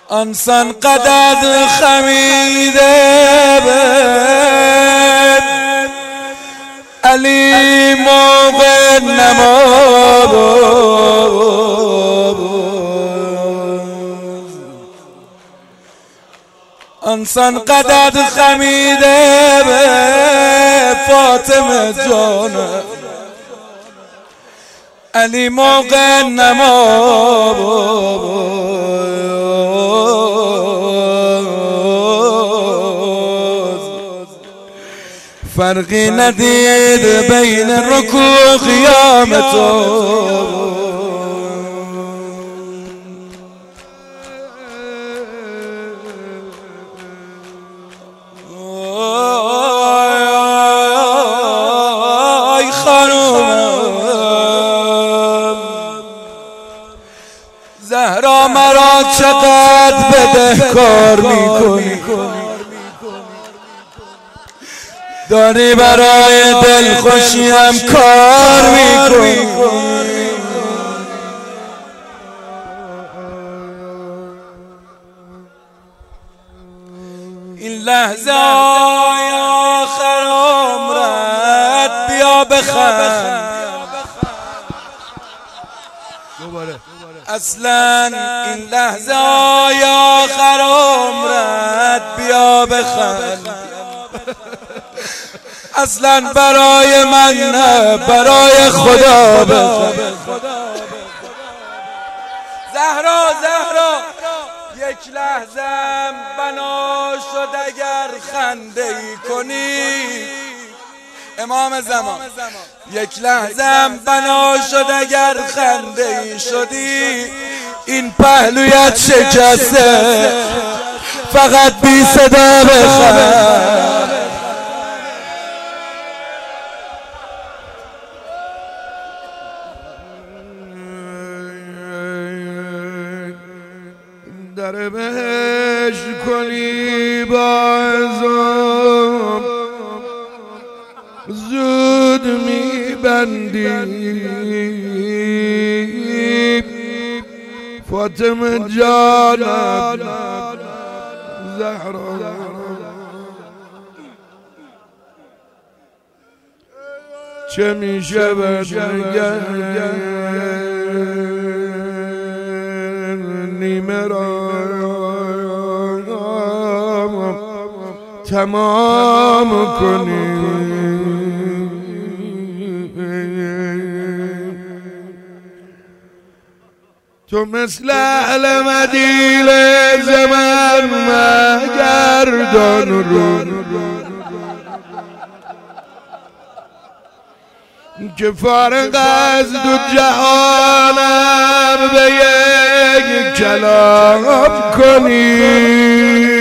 آنسان قدر خمیده علی موقع نماز آنسان قدر خمیده فاطمه جان علی موقع نماز فرقی ندید بین رکوع و قیام تو زهرا مرا چقدر بدهکار میکنی داری برای دلخوشیم کار میکنی این لحظه های آخر عمرت بیا بخند اصلا این لحظه های آخر عمرت بیا بخند اصلا برای من نه برای خدا بخند زهرا یک لحظم بنا شد اگر خنده ای کنی امام زمان یک لحظم بنا شد اگر خنده ای شدی این پهلویت شکسته فقط بی صدا بخند در بهشت کنی بازم زود میبندی فاطمه جانم زهرا چه میشه نیمه را تمام کنی تو مثل اهل مدینه زمان مگردان رو که فارغ از دو جهانم به یک کلام کنی